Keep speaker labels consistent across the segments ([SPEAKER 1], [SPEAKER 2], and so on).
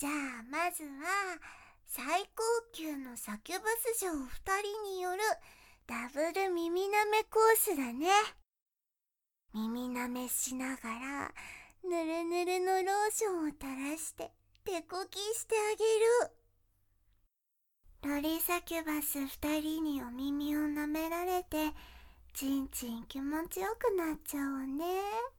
[SPEAKER 1] じゃあまずは最高級のサキュバス嬢2人によるダブル耳なめコースだね。耳なめしながらぬるぬるのローションを垂らして手こきしてあげる。ロリサキュバス2人にお耳を舐められてちんちん気持ちよくなっちゃおうね。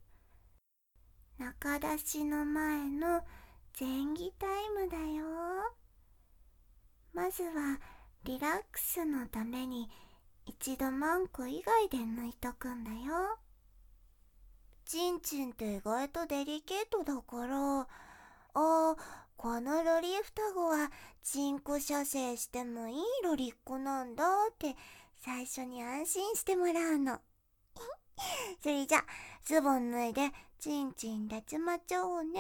[SPEAKER 1] 中出しの前の前儀タイムだよ。まずはリラックスのために一度マンコ以外で抜いとくんだよ。ちんちんって意外とデリケートだから、このロリ双子はチンコ射精してもいいロリっ子なんだって最初に安心してもらうの。それじゃズボン脱いでチンチン立ちまちゃおうね。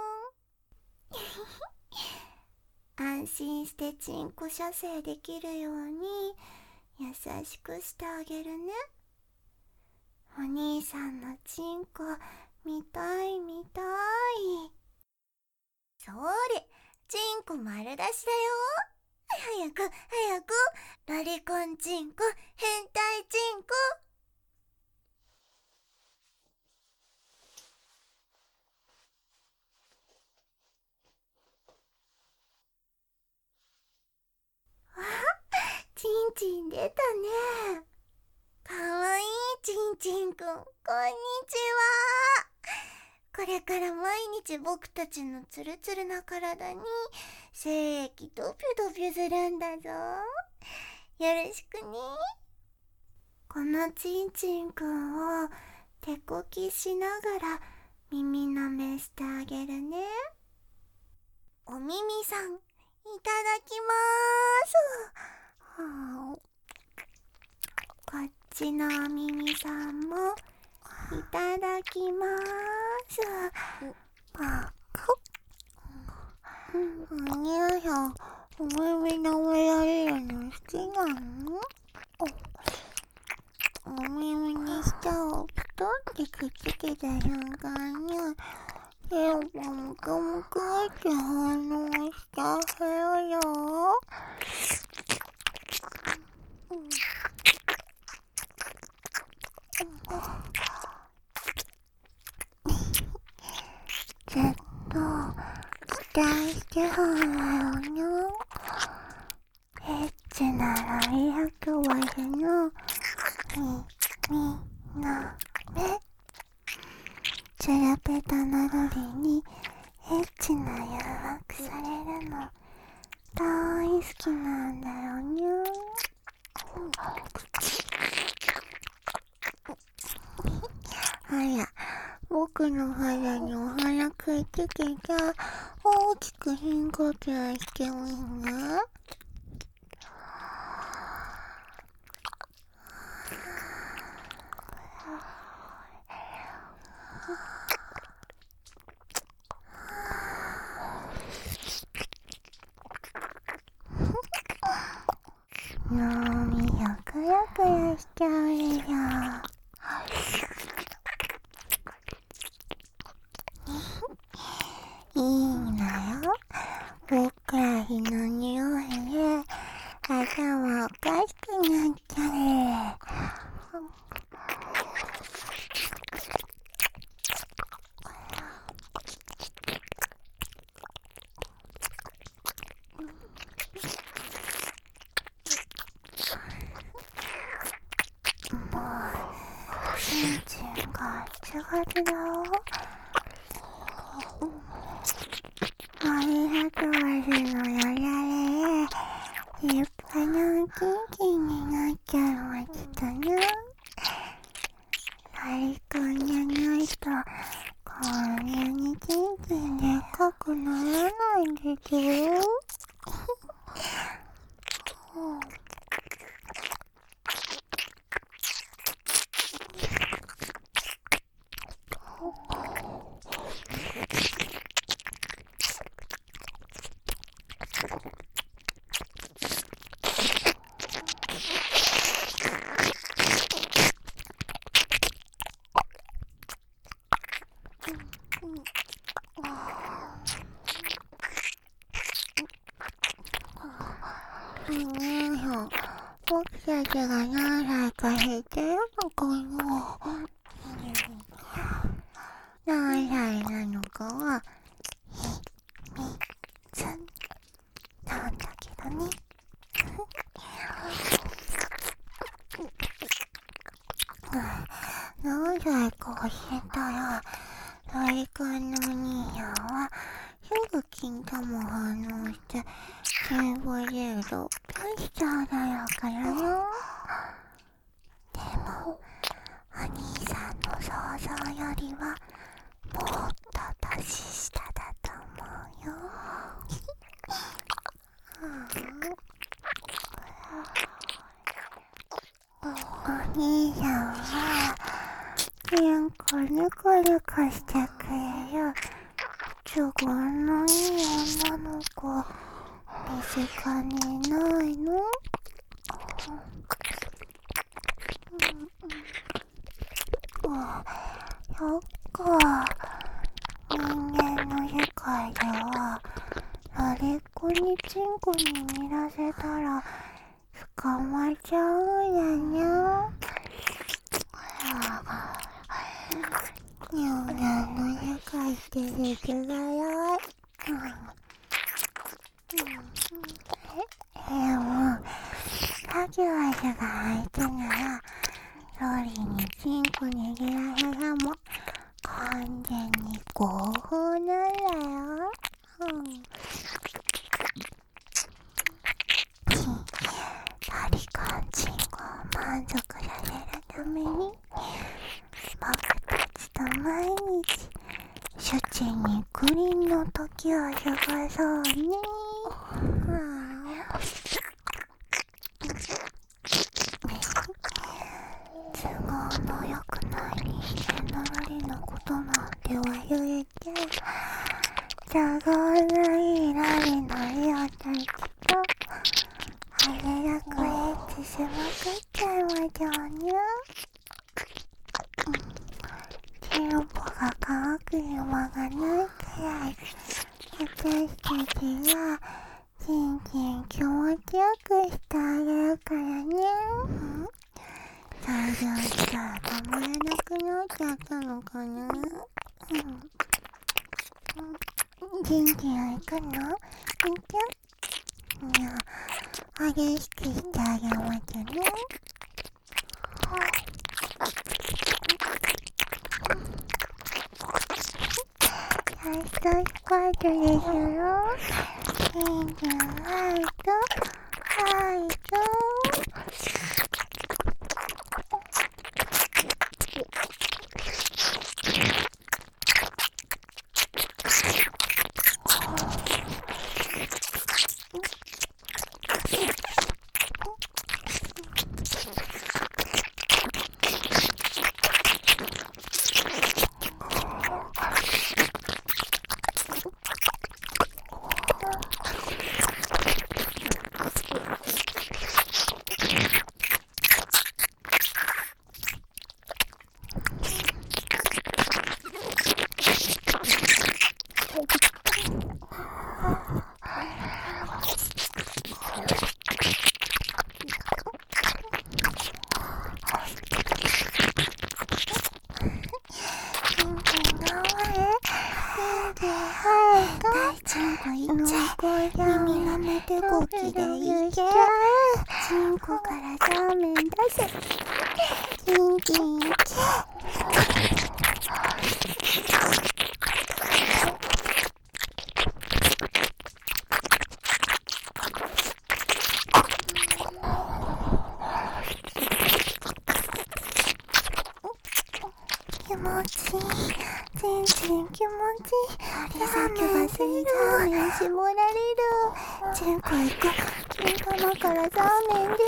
[SPEAKER 1] 安心してチンコ射精できるように優しくしてあげるね。お兄さんのチンコ見たい見たい。それ、チンコ丸出しだよ。早く早く、ロリコンチンコ変態チンコ。チンチン出たね。かわいいチンチンくん、こんにちは。これから毎日僕たちのツルツルな体に精液ドピュドピュするんだぞ。よろしくね。このチンチンくんを手こきしながら耳なめしてあげるね。お耳さん、いただきまーす。こっちのお耳さんもいただきまーす。お兄さん、お耳舐められるの好きなの？お耳に舌をピトってくっつけた瞬間に手をムクムクって反応してあげるよ。ずっと期待してたんだよね。エッチなロリ白馬での耳なめ。チュラペタなロリにエッチな誘惑されるの大好きなんだよね。あら、僕の肌にお花くっつけた大きく深呼吸してもいいな。脳みそクラクラしちゃうでしょ。いいんだよ。僕ら火の匂いで頭おかしくなっちゃう。もうチンチンガツガツだよ。ロリ白馬のよだれで立派なチンチンになっちゃうわけだな。ロリコンじゃないとこんなにチンチンでっかくならないんですよ。 僕たちが何歳か知ってるのかな。何歳なのかは秘密なんだけどね。何歳か教えたら、鳥くんのお兄やんはすぐ金玉反応して心臓で6分しちゃうだろうからよ。でもお兄さんの想像よりはもっと年下だと思うよ。お兄さんはニコニコニコしてくれる都合のいい女の子身近にいないの？そっか。人間の世界では慣れっこにチンコに見らせたら捕まっちゃうんだよ。人間の世界って実がよい。でもサキワシが相手ならロリにチンコ握らせたも完全に合法なんだよ。ロリコンチンコを満足させるために僕たちと毎日シュチにクリンの時を過ごそうね。都合の良くない人間のロリのことなんて忘れて都合のいいロリのリオたちとあれなくエッチしまくっちゃいましょうね。チンポが乾く暇がないくらい私たちがちんちん気持ちよくしてあげるからね。最初したら止まらなくなっちゃったのかな。ちんちん行くの？いや、激しくしてあげますね。ラストスパートですよ。チンチンハイトハイト。耳がめてこっちでいけ。チンコからラーメン出せ。キンキンいけ。気持ちいい。全然気持ちいい。手先がすいラーメン絞られる。チンコ行く。金玉からラーメン出る。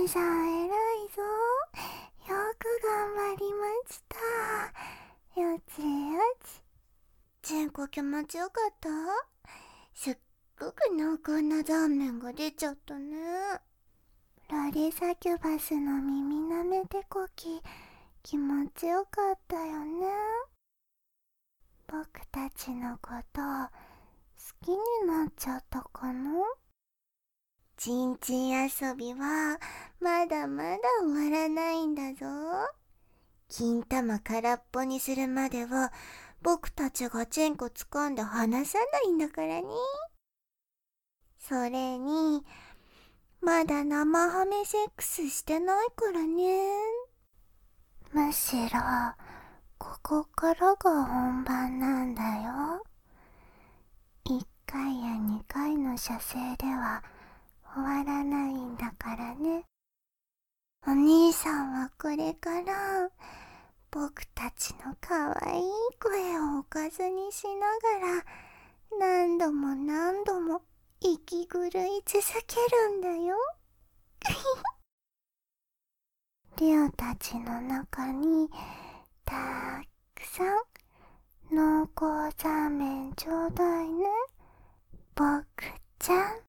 [SPEAKER 1] さん偉いぞ。よく頑張りました。よちよち。ちんこ気持ちよかった？すっごく濃厚な残麺が出ちゃったね。ロリサキュバスの耳なめてこき、気持ちよかったよね。僕たちのこと好きになっちゃったかな？ちんちん遊びはまだまだ終わらないんだぞ。金玉空っぽにするまでは僕たちがチンコ掴んで離さないんだからね。それにまだ生ハメセックスしてないからね。むしろここからが本番なんだよ。1回や2回の射精では終わらないんだからね。お兄さんはこれから僕たちのかわいい声をおかずにしながら何度も何度も息狂い続けるんだよ。リオたちの中にたくさん濃厚ザーメンちょうだいね、僕ちゃん。